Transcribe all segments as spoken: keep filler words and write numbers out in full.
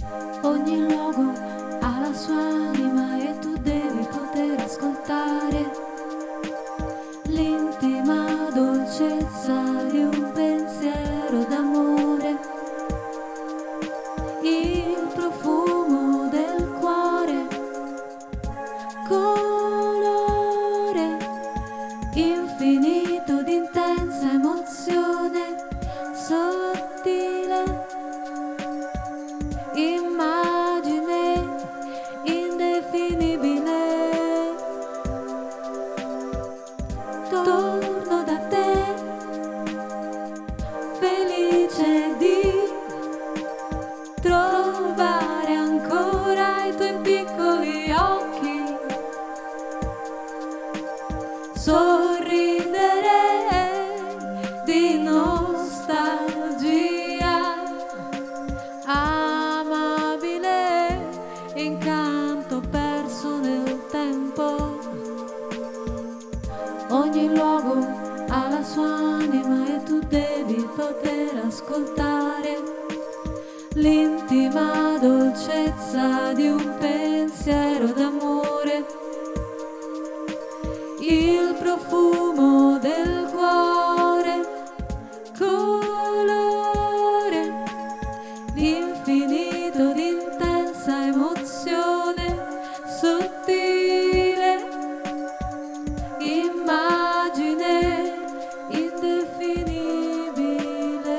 Ogni luogo ha la sua anima e tu devi poter ascoltare l'intima dolcezza di un pensiero d'amore, il profumo del cuore, colore infinito di intensa emozione sottile, immagine indefinibile. Torno da te, felice di trovare ancora i tuoi piccoli occhi, sorridere di nostalgia, amabile incanto perso nel tempo. Ogni luogo ha la sua anima e tu devi poter ascoltare l'intima dolcezza di un pensiero d'amore, il profumo del cuore, colore infinito di intensa emozione sottile, immagine indefinibile.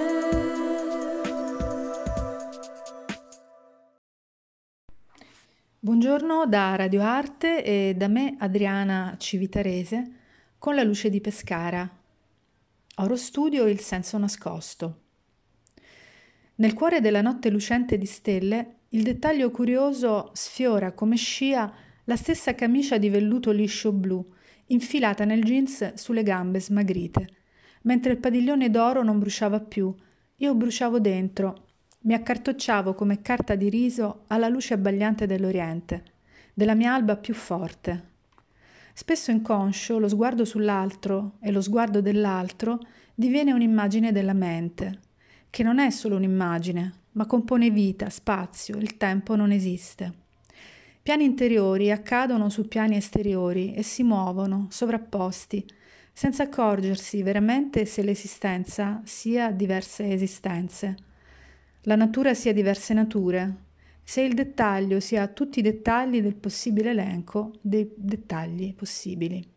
Buongiorno da Radio Arte e da me Adriana Civitarese con La luce di Pescara. Oro Studio, il senso nascosto. Nel cuore della notte lucente di stelle, il dettaglio curioso sfiora come scia la stessa camicia di velluto liscio blu, infilata nel jeans sulle gambe smagrite. Mentre il padiglione d'oro non bruciava più, io bruciavo dentro. Mi accartocciavo come carta di riso alla luce abbagliante dell'Oriente, della mia alba più forte. Spesso inconscio lo sguardo sull'altro e lo sguardo dell'altro diviene un'immagine della mente, che non è solo un'immagine, ma compone vita, spazio, il tempo non esiste. Piani interiori accadono su piani esteriori e si muovono, sovrapposti, senza accorgersi veramente se l'esistenza sia diverse esistenze. La natura sia diverse nature, se il dettaglio sia tutti i dettagli del possibile elenco dei dettagli possibili.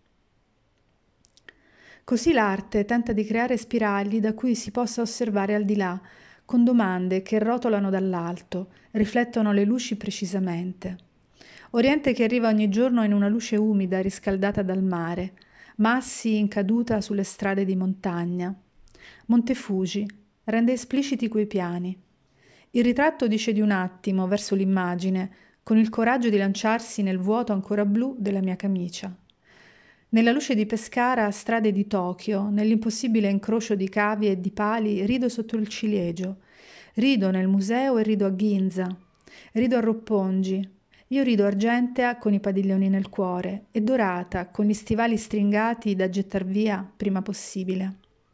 Così l'arte tenta di creare spiragli da cui si possa osservare al di là, con domande che rotolano dall'alto, riflettono le luci precisamente. Oriente che arriva ogni giorno in una luce umida riscaldata dal mare, massi in caduta sulle strade di montagna. Monte Fuji rende espliciti quei piani. Il ritratto dice di un attimo verso l'immagine, con il coraggio di lanciarsi nel vuoto ancora blu della mia camicia. Nella luce di Pescara, strade di Tokyo, nell'impossibile incrocio di cavi e di pali, rido sotto il ciliegio. Rido nel museo e rido a Ginza. Rido a Roppongi. Io rido argentea con i padiglioni nel cuore e dorata con gli stivali stringati da gettar via prima possibile.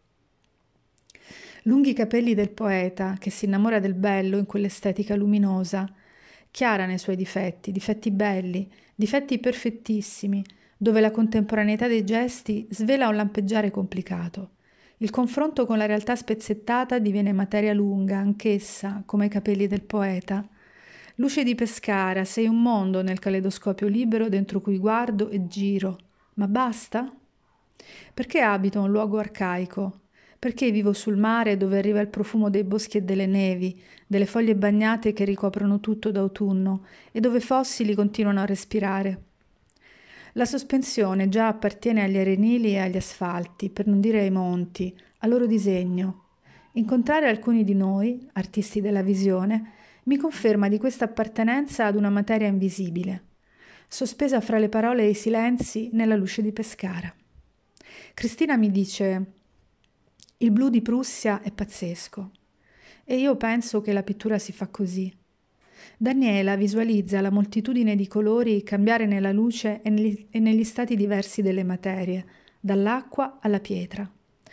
Lunghi capelli del poeta che si innamora del bello in quell'estetica luminosa, chiara nei suoi difetti, difetti belli, difetti perfettissimi, dove la contemporaneità dei gesti svela un lampeggiare complicato. Il confronto con la realtà spezzettata diviene materia lunga, anch'essa, come i capelli del poeta. Luce di Pescara, sei un mondo nel caleidoscopio libero dentro cui guardo e giro. Ma basta? Perché abito un luogo arcaico? Perché vivo sul mare dove arriva il profumo dei boschi e delle nevi, delle foglie bagnate che ricoprono tutto d'autunno e dove fossili continuano a respirare? La sospensione già appartiene agli arenili e agli asfalti, per non dire ai monti, al loro disegno. Incontrare alcuni di noi, artisti della visione, mi conferma di questa appartenenza ad una materia invisibile, sospesa fra le parole e i silenzi nella luce di Pescara. Cristina mi dice: il blu di Prussia è pazzesco. E io penso che la pittura si fa così. Daniela visualizza la moltitudine di colori cambiare nella luce e negli, e negli stati diversi delle materie, dall'acqua alla pietra.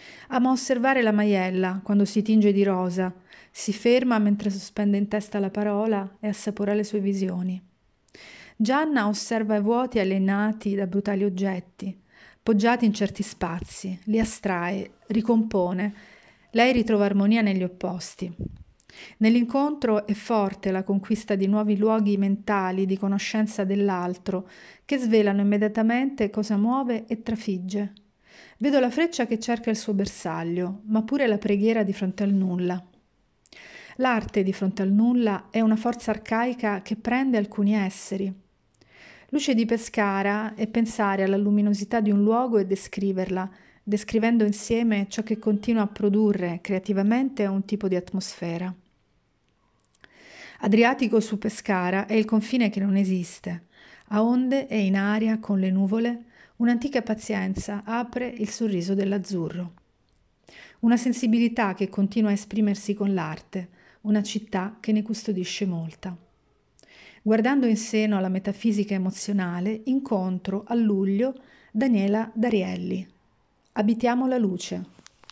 Ama osservare la maiella quando si tinge di rosa, si ferma mentre sospende in testa la parola e assapora le sue visioni. Gianna osserva i vuoti alienati da brutali oggetti, poggiati in certi spazi, li astrae, ricompone. Lei ritrova armonia negli opposti. Nell'incontro è forte la conquista di nuovi luoghi mentali di conoscenza dell'altro, che svelano immediatamente cosa muove e trafigge. Vedo la freccia che cerca il suo bersaglio, ma pure la preghiera di fronte al nulla. L'arte di fronte al nulla è una forza arcaica che prende alcuni esseri. Luce di Pescara è pensare alla luminosità di un luogo e descriverla, descrivendo insieme ciò che continua a produrre creativamente un tipo di atmosfera. Adriatico su Pescara è il confine che non esiste. A onde e in aria con le nuvole, un'antica pazienza apre il sorriso dell'azzurro. Una sensibilità che continua a esprimersi con l'arte, una città che ne custodisce molta. Guardando in seno alla metafisica emozionale, incontro a luglio Daniela D'Arielli. Abitiamo la luce.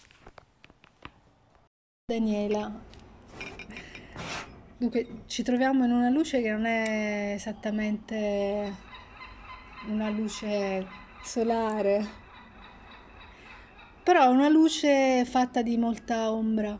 Daniela, dunque ci troviamo in una luce che non è esattamente una luce solare, però è una luce fatta di molta ombra.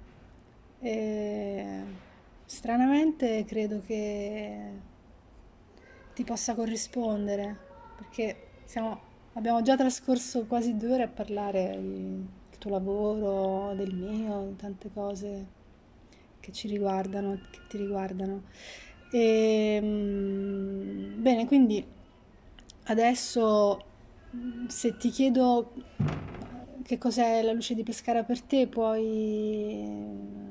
E stranamente credo che ti possa corrispondere, perché siamo, abbiamo già trascorso quasi due ore a parlare del tuo lavoro, del mio, di tante cose che ci riguardano, che ti riguardano. E, mm, bene, quindi adesso se ti chiedo che cos'è la luce di Pescara per te, puoi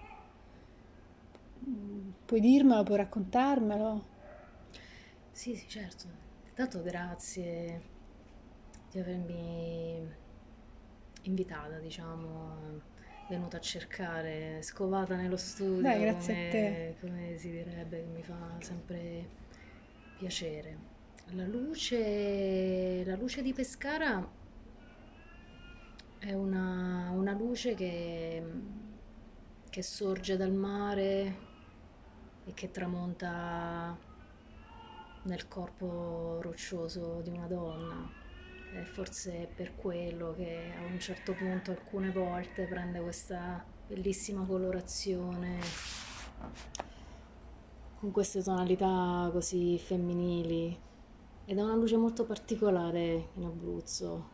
puoi dirmelo, puoi raccontarmelo? Sì, sì, certo. Intanto grazie di avermi invitata, diciamo, venuta a cercare, scovata nello Dai, studio, grazie a te. come, come si direbbe, che mi fa sempre piacere. La luce, la luce di Pescara è una, una luce che, che sorge dal mare e che tramonta nel corpo roccioso di una donna. E forse è per quello che a un certo punto, alcune volte, prende questa bellissima colorazione con queste tonalità così femminili. Ed è una luce molto particolare in Abruzzo.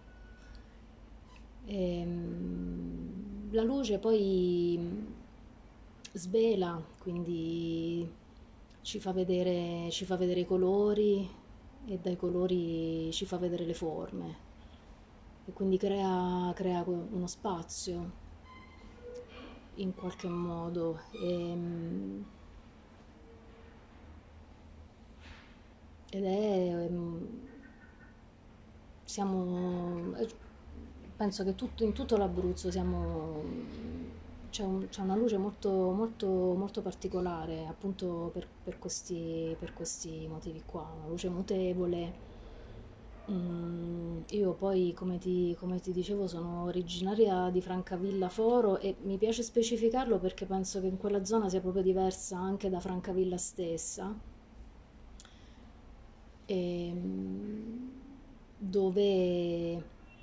Ehm, la luce poi svela, quindi ci fa vedere, ci fa vedere i colori e dai colori ci fa vedere le forme e quindi crea, crea uno spazio in qualche modo. Ehm, ed è ehm, siamo eh, penso che tutto, in tutto l'Abruzzo siamo c'è, un- c'è una luce molto, molto, molto particolare appunto per, per questi, per questi motivi qua, una luce mutevole. Mm, io poi, come ti, come ti dicevo, sono originaria di Francavilla Foro e mi piace specificarlo perché penso che in quella zona sia proprio diversa anche da Francavilla stessa, ehm, dove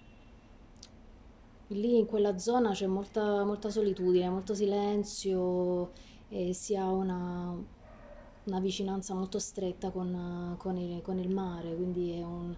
lì in quella zona c'è molta, molta solitudine, molto silenzio e si ha una, una vicinanza molto stretta con, con il, con il mare, quindi è un,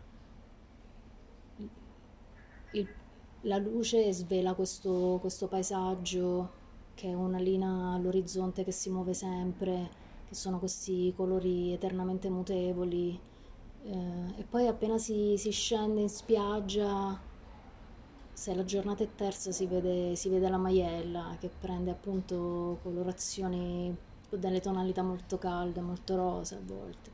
il- la luce svela questo, questo paesaggio che è una linea all'orizzonte che si muove sempre, che sono questi colori eternamente mutevoli. Eh, e poi appena si, si scende in spiaggia, se la giornata è tersa, si vede, si vede la maiella che prende appunto colorazioni delle tonalità molto calde, molto rosa a volte.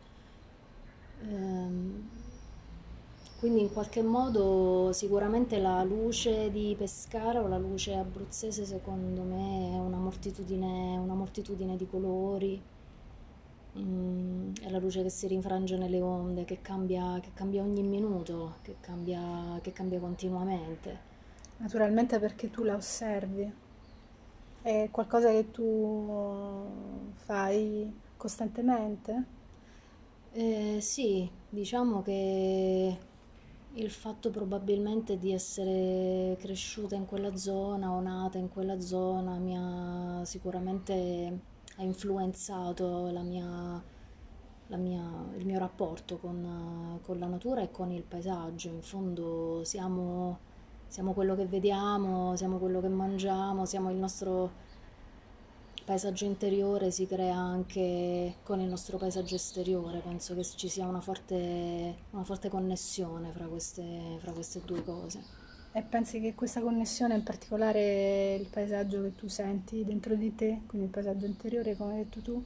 Ehm, quindi in qualche modo sicuramente la luce di Pescara o la luce abruzzese secondo me è una moltitudine, una moltitudine di colori. Mm, è la luce che si rinfrange nelle onde, che cambia, che cambia ogni minuto, che cambia, che cambia continuamente. Naturalmente perché tu la osservi, è qualcosa che tu fai costantemente? Eh, sì, diciamo che il fatto probabilmente di essere cresciuta in quella zona o nata in quella zona mi ha sicuramente ha influenzato la mia, la mia- il mio rapporto con, con la natura e con il paesaggio. In fondo siamo, siamo quello che vediamo, siamo quello che mangiamo, siamo il nostro paesaggio interiore si crea anche con il nostro paesaggio esteriore. Penso che ci sia una forte, una forte connessione fra queste, fra queste due cose. E pensi che questa connessione, in particolare il paesaggio che tu senti dentro di te, quindi il paesaggio interiore, come hai detto tu,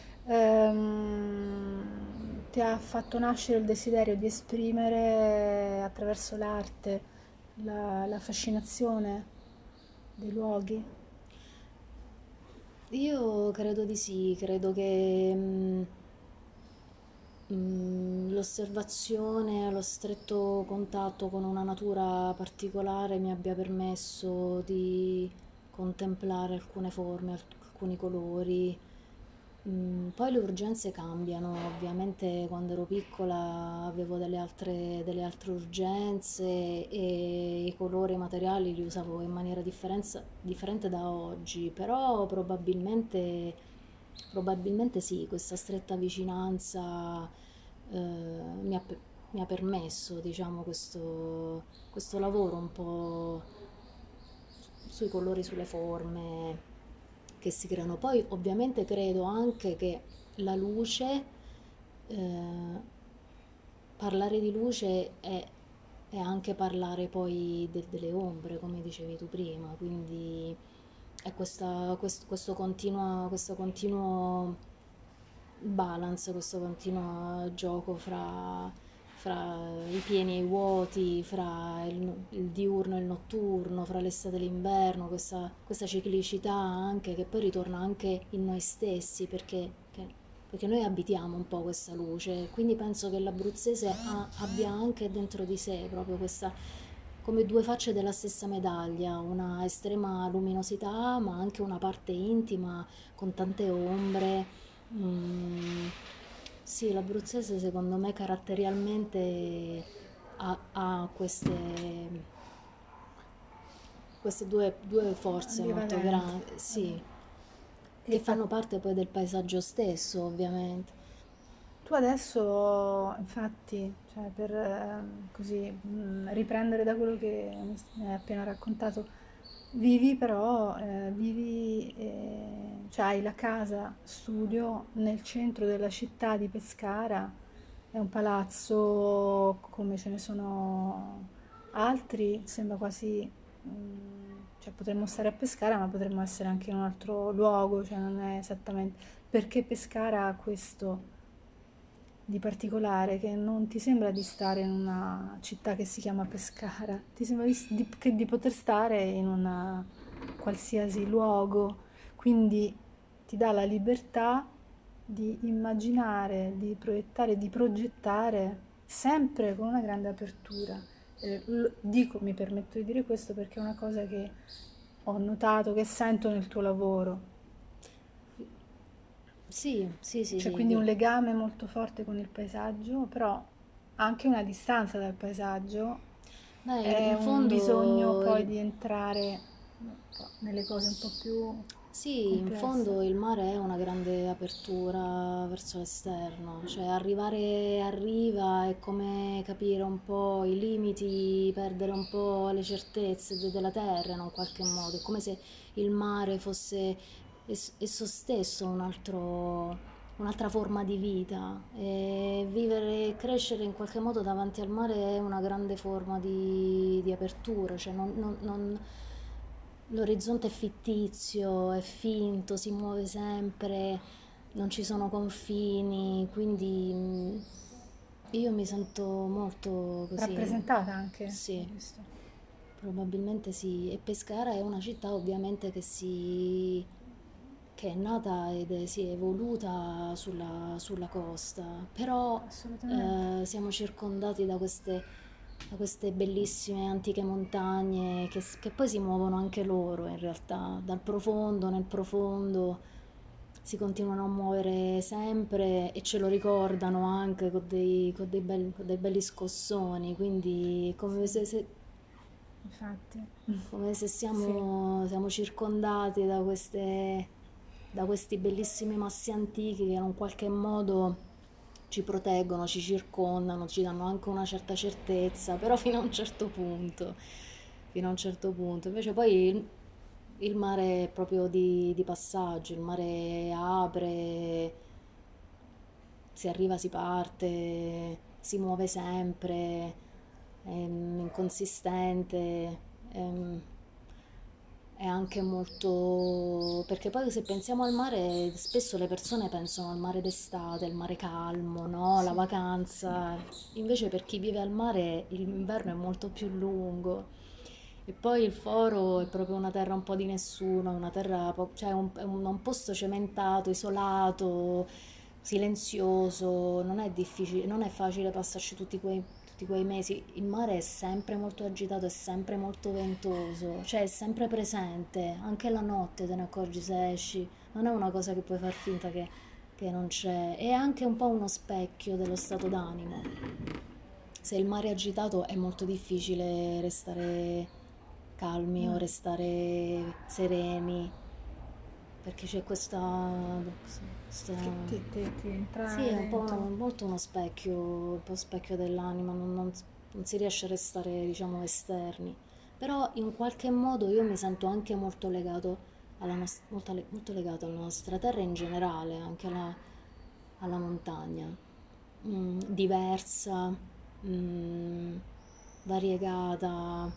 ehm, ti ha fatto nascere il desiderio di esprimere attraverso l'arte la, la fascinazione dei luoghi? Io credo di sì, credo che mm, mm, l'osservazione, lo stretto contatto con una natura particolare mi abbia permesso di contemplare alcune forme, alc- alcuni colori. Mm, poi le urgenze cambiano, ovviamente quando ero piccola avevo delle altre, delle altre urgenze e i colori e i materiali li usavo in maniera differenza- differente da oggi, però probabilmente, probabilmente sì, questa stretta vicinanza eh, mi ha, pe- mi ha permesso, diciamo, questo, questo lavoro un po' sui colori, sulle forme che si creano. Poi ovviamente credo anche che la luce, eh, parlare di luce è, è anche parlare poi de- delle ombre, come dicevi tu prima, quindi è questa- quest- questo continuo, questo continuo balance, questo continuo gioco fra, fra i pieni e i vuoti, fra il, no- il diurno e il notturno, fra l'estate e l'inverno, questa, questa ciclicità anche che poi ritorna anche in noi stessi perché, che- perché noi abitiamo un po' questa luce, quindi penso che l'abruzzese ha- abbia anche dentro di sé proprio questa, come due facce della stessa medaglia, una estrema luminosità ma anche una parte intima con tante ombre. Mm, sì, l'abruzzese secondo me caratterialmente ha, ha queste, queste due, due forze molto Ambivalenti. grandi, sì, E che fa- fanno parte poi del paesaggio stesso, ovviamente. Tu adesso, infatti, cioè per ehm, così mh, riprendere da quello che mi s- mi hai appena raccontato, vivi però, eh, vivi, eh, cioè hai la casa studio nel centro della città di Pescara, è un palazzo come ce ne sono altri, sembra quasi, mh, cioè potremmo stare a Pescara, ma potremmo essere anche in un altro luogo, cioè non è esattamente, perché Pescara ha questo di particolare che non ti sembra di stare in una città che si chiama Pescara, ti sembra di, di- che di poter stare in una qualsiasi luogo, quindi ti dà la libertà di immaginare, di proiettare, di progettare sempre con una grande apertura. Eh, lo- dico, mi permetto di dire questo perché è una cosa che ho notato, che sento nel tuo lavoro. Sì, sì, sì, C'è sì, quindi un che- legame molto forte con il paesaggio, però anche una distanza dal paesaggio, beh, in, è in un bisogno fondo poi il, di entrare un po' nelle cose un po' più sì, in complesse. fondo il mare è una grande apertura verso l'esterno, cioè arrivare a riva è come capire un po' i limiti, perdere un po' le certezze de- della terra in un qualche modo, è come se il mare fosse es- esso stesso un altro- un'altra forma di vita e vivere e crescere in qualche modo davanti al mare è una grande forma di, di apertura, cioè non, non- non- l'orizzonte è fittizio, è finto, si muove sempre, non ci sono confini, quindi mm, io mi sento molto così, Rappresentata anche da sì, questo. probabilmente sì. E Pescara è una città ovviamente che si che è nata ed è- si è evoluta sulla, sulla costa, però Assolutamente. eh, siamo circondati da queste da queste bellissime antiche montagne che, s- che poi si muovono anche loro in realtà, dal profondo nel profondo, si continuano a muovere sempre e ce lo ricordano anche con dei, con dei bel- con dei belli scossoni, quindi è come Sì, se, se- infatti. come se Sì, siamo, siamo circondati da queste, da questi bellissimi massi antichi che in un qualche modo ci proteggono, ci circondano, ci danno anche una certa certezza, però fino a un certo punto, fino a un certo punto. Invece poi il, il mare è proprio di, di passaggio, il mare apre, si arriva, si parte, si muove sempre, è inconsistente, ehm, è anche molto... perché poi se pensiamo al mare, spesso le persone pensano al mare d'estate, il mare calmo, no? La sì, vacanza. Invece per chi vive al mare l'inverno è molto più lungo. E poi il Foro è proprio una terra un po' di nessuno, una terra, po- cioè un, è un, un posto cementato, isolato, silenzioso, non è difficile, non è facile passarci tutti quei, tutti quei mesi. Il mare è sempre molto agitato, è sempre molto ventoso, cioè è sempre presente, anche la notte te ne accorgi se esci, non è una cosa che puoi far finta che, che non c'è, è anche un po' uno specchio dello stato d'animo. Se il mare è agitato è molto difficile restare calmi o mm, restare sereni, perché c'è questa, questa... che ti, ti, ti Sì, entra è un po' uno- dentro. molto uno specchio, un po' specchio dell'anima, non, non- non si riesce a restare, diciamo, esterni. Però in qualche modo io mi sento anche molto legato alla nos- molto, le- molto legato alla nostra terra in generale, anche alla, alla montagna. Mm, diversa, mm, variegata,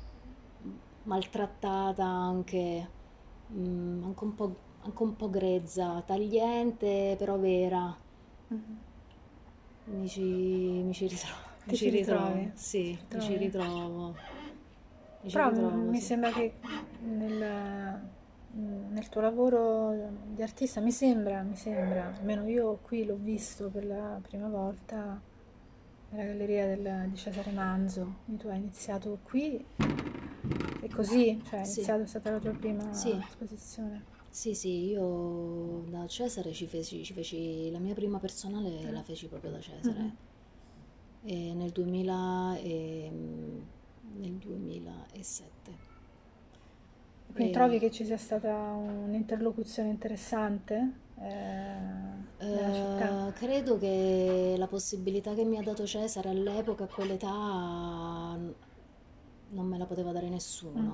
maltrattata anche, mm, anche un po', anche un po' grezza, tagliente però vera. Mi ci, mi ci ritrovo, mi Ti ci ci ritrovo, ritrovi? Ti sì, ci mi ci ritrovi? ritrovo, mi ci Però m- ritrovo, mi sì. sembra che nel, nel tuo lavoro di artista, mi sembra, mi sembra, almeno io qui l'ho visto per la prima volta nella galleria del- di Cesare Manzo, quindi tu hai iniziato qui e così, cioè hai Sì, iniziato, è stata la tua prima sì, esposizione. sì, sì, io da Cesare ci feci, ci feci, la mia prima personale la feci proprio da Cesare, Mhm. e nel duemila e, nel duemilasette. Quindi trovi E, che ci sia stata un'interlocuzione interessante eh, nella città? Eh, credo che la possibilità che mi ha dato Cesare all'epoca, a quell'età, n- non me la poteva dare Mm. nessuno.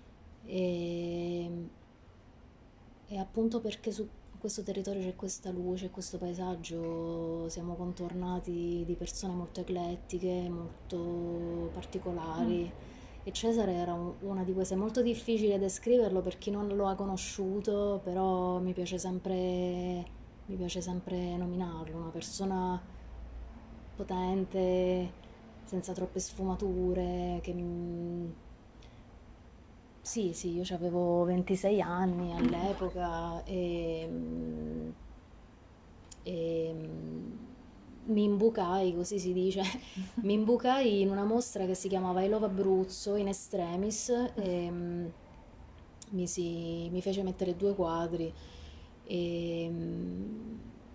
E, e appunto perché su questo territorio c'è questa luce, questo paesaggio, siamo contornati di persone molto eclettiche, molto Mm. particolari. E Cesare era un- una di queste, è molto difficile descriverlo per chi non lo ha conosciuto, però mi piace sempre, mi piace sempre nominarlo, una persona potente, senza troppe sfumature, che mm, sì, sì, io avevo ventisei anni all'epoca e, mm, e, mm, mi imbucai, così si dice, mi imbucai in una mostra che si chiamava I Love Abruzzo in extremis e mm, mi, si- mi fece mettere due quadri e mm,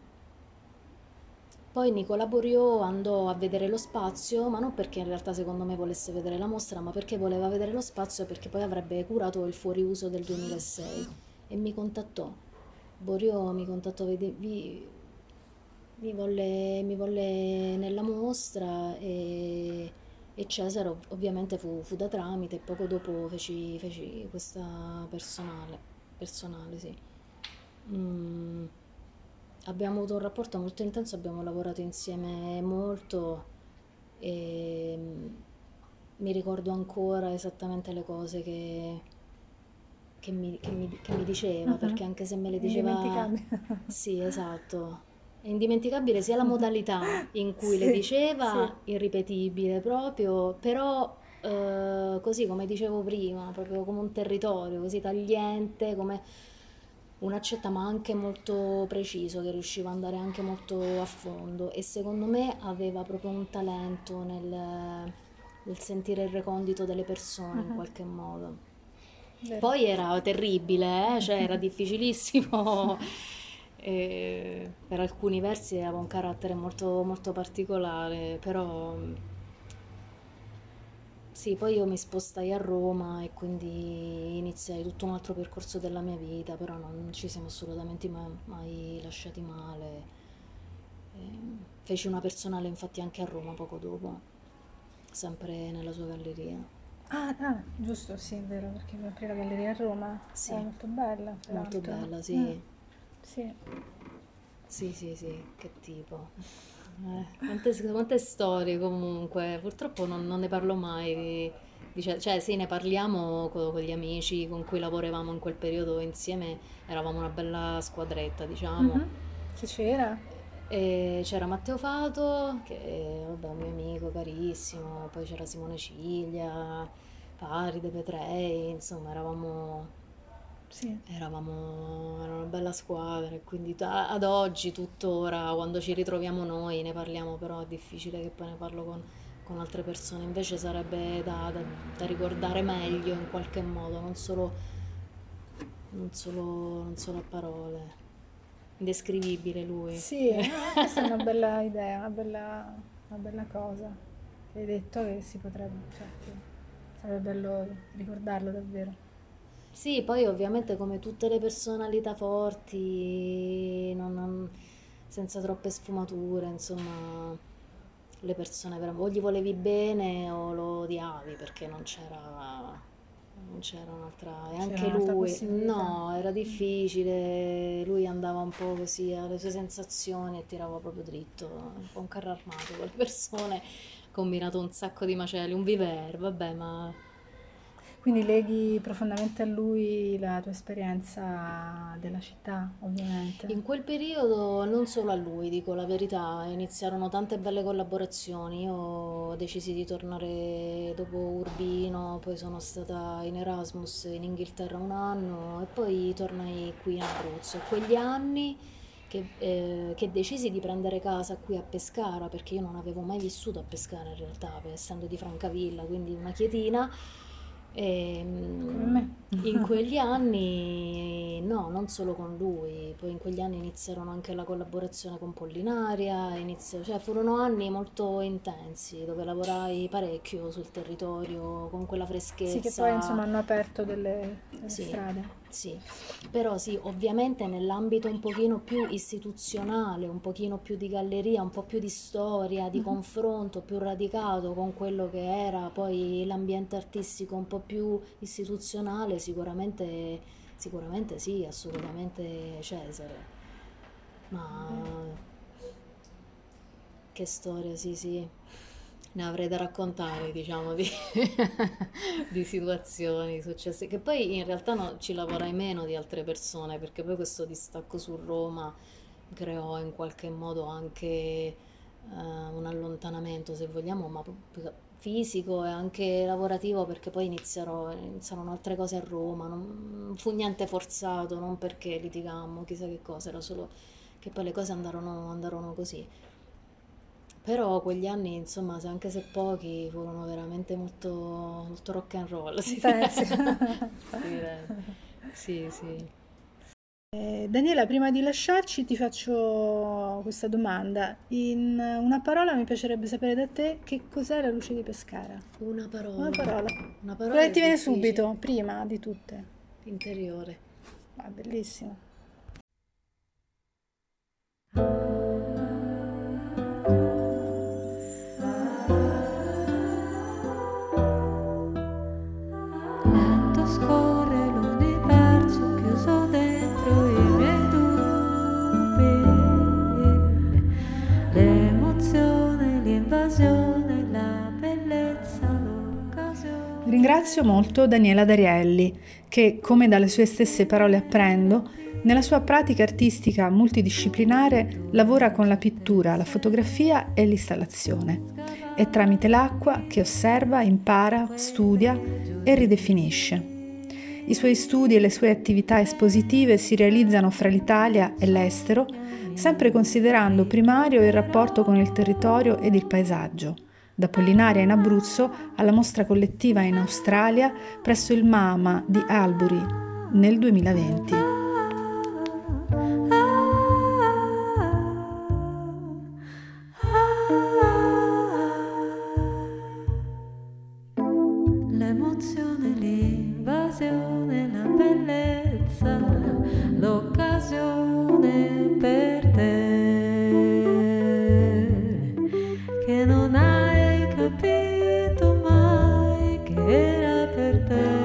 poi Nicola Borio andò a vedere lo spazio, ma non perché in realtà secondo me volesse vedere la mostra, ma perché voleva vedere lo spazio perché poi avrebbe curato il fuoriuso del duemilasei e mi contattò. Borio mi contattò, vede- vi- mi volle, mi volle nella mostra e, e Cesare ov- ovviamente fu, fu da tramite e poco dopo feci, feci questa personale, personale, sì. Mm, abbiamo avuto un rapporto molto intenso, abbiamo lavorato insieme molto e mm, mi ricordo ancora esattamente le cose che, che mi, che mi- che mi diceva, Mhm. perché anche se me le diceva, Indimenticabile. sì, esatto, è indimenticabile sia la modalità in cui le Sì, sì. diceva, irripetibile proprio, però eh, così come dicevo prima, proprio come un territorio, così tagliente, come un'accetta ma anche molto preciso, che riusciva ad andare anche molto a fondo e secondo me aveva proprio un talento nel, del sentire il recondito delle persone in Mhm. qualche modo. Vero. Poi era terribile, eh? Cioè era difficilissimo. E per alcuni versi aveva un carattere molto, molto particolare, però sì, poi io mi spostai a Roma e quindi iniziai tutto un altro percorso della mia vita, però non ci siamo assolutamente mai, mai lasciati male. E feci una personale infatti anche a Roma poco dopo, sempre nella sua galleria. Ah, ah, giusto, sì, è vero, perché mi aprì la galleria a Roma, era Sì, molto bella, molto peraltro. bella, Mm, sì. sì. Sì, sì, sì, che tipo. Eh, quante, quante storie comunque, purtroppo non, non ne parlo mai, di- dice- cioè sì, ne parliamo co- con, gli amici con cui lavoravamo in quel periodo insieme, eravamo una bella squadretta, diciamo. Mhm. Chi c'era? E c'era Matteo Fato, che vabbè, è un mio amico carissimo, poi c'era Simone Ciglia, Paride, Petrei, insomma, eravamo Sì. Eravamo, era una bella squadra e quindi ta- ad oggi, tuttora, quando ci ritroviamo noi, ne parliamo, però è difficile che poi ne parlo con, con altre persone, invece sarebbe da, da- da ricordare meglio in qualche modo, non solo, non solo, non solo a parole. Indescrivibile lui. Sì, no, questa è una bella idea, una bella, una bella cosa. Che hai detto che si potrebbe, cioè, che sarebbe bello ricordarlo davvero. Sì, poi ovviamente come tutte le personalità forti, non- non- senza troppe sfumature, insomma, le persone vera- o gli volevi bene o lo odiavi perché non c'era, non c'era un'altra. E C'era anche un'altra lui, possibilità. no, era Mm. difficile, lui andava un po' così alle sue sensazioni e tirava proprio dritto, un po' un carro armato con le persone, ha combinato un sacco di macelli, un viver, vabbè, ma Quindi leghi profondamente a lui la tua esperienza della città, ovviamente. in quel periodo non solo a lui, dico la verità, iniziarono tante belle collaborazioni. Io decisi di tornare dopo Urbino, poi sono stata in Erasmus in Inghilterra un anno e poi tornai qui in Abruzzo. Quegli anni che, eh, che decisi di prendere casa qui a Pescara, perché io non avevo mai vissuto a Pescara in realtà, essendo di Francavilla, quindi una chietina. E, Come mm, me. in quegli anni, no, non solo con lui, poi in quegli anni iniziarono anche la collaborazione con Pollinaria, inizio- cioè furono anni molto intensi dove lavorai parecchio sul territorio con quella Sì, che poi freschezza. insomma hanno aperto delle, delle Sì, strade. sì, però sì, ovviamente nell'ambito un pochino più istituzionale, un pochino più di galleria, un po' più di storia, di Mhm. confronto più radicato con quello che era poi l'ambiente artistico un po' più istituzionale, sicuramente, sicuramente sì, assolutamente Cesare. Beh. Ma che storia, sì, sì. Ne avrei da raccontare, diciamo, di, di situazioni successe, che poi in realtà no, ci lavorai meno di altre persone, perché poi questo distacco su Roma creò in qualche modo anche eh, un allontanamento, se vogliamo, ma proprio fisico e anche lavorativo, perché poi iniziarono, iniziarono altre cose a Roma, non, non fu niente forzato, non perché litigammo, chissà che cosa, era solo che poi le cose andarono, andarono così. Però quegli anni, insomma, se- anche se pochi, furono veramente molto, molto rock and roll, si Intensi. direi. Sì, sì. Eh, Daniela, prima di lasciarci ti faccio questa domanda. In una parola mi piacerebbe sapere da te che cos'è la luce di Pescara. Una Una parola. parola. Una Quella parola che è ti viene difficile. subito, prima di tutte. Interiore. Ah, bellissimo. Lento scorre l'universo chiuso dentro i miei dubbi, l'emozione, l'invasione, la bellezza, l'occasione. Ringrazio molto Daniela Darielli, che, come dalle sue stesse parole apprendo, nella sua pratica artistica multidisciplinare lavora con la pittura, la fotografia e l'installazione. È tramite l'acqua che osserva, impara, studia e ridefinisce. I suoi studi e le sue attività espositive si realizzano fra l'Italia e l'estero, sempre considerando primario il rapporto con il territorio ed il paesaggio, da Pollinaria in Abruzzo alla mostra collettiva in Australia presso il MAMA di Albury nel duemilaventi. L'emozione, l'invasione, la bellezza, l'occasione per te, che non hai capito mai che era per te.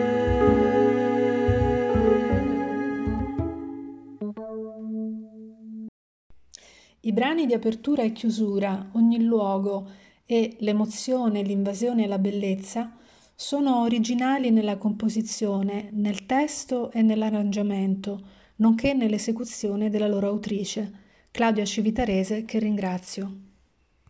I brani di apertura e chiusura, ogni luogo e l'emozione, l'invasione e la bellezza sono originali nella composizione, nel testo e nell'arrangiamento, nonché nell'esecuzione della loro autrice, Claudia Civitarese, che ringrazio.